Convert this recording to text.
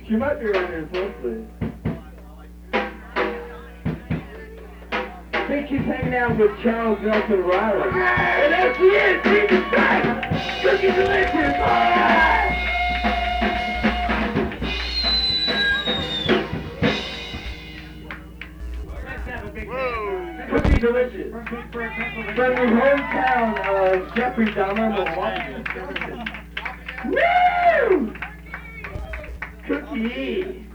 She might be right here closely. I think she's hanging out with Charles Nelson Riley. And there she is! Jesus Christ! Cookie Delicious! Alright! Cookie Delicious. From the hometown of Jeffrey Dahmer, Milwaukee. Woo! Cookie!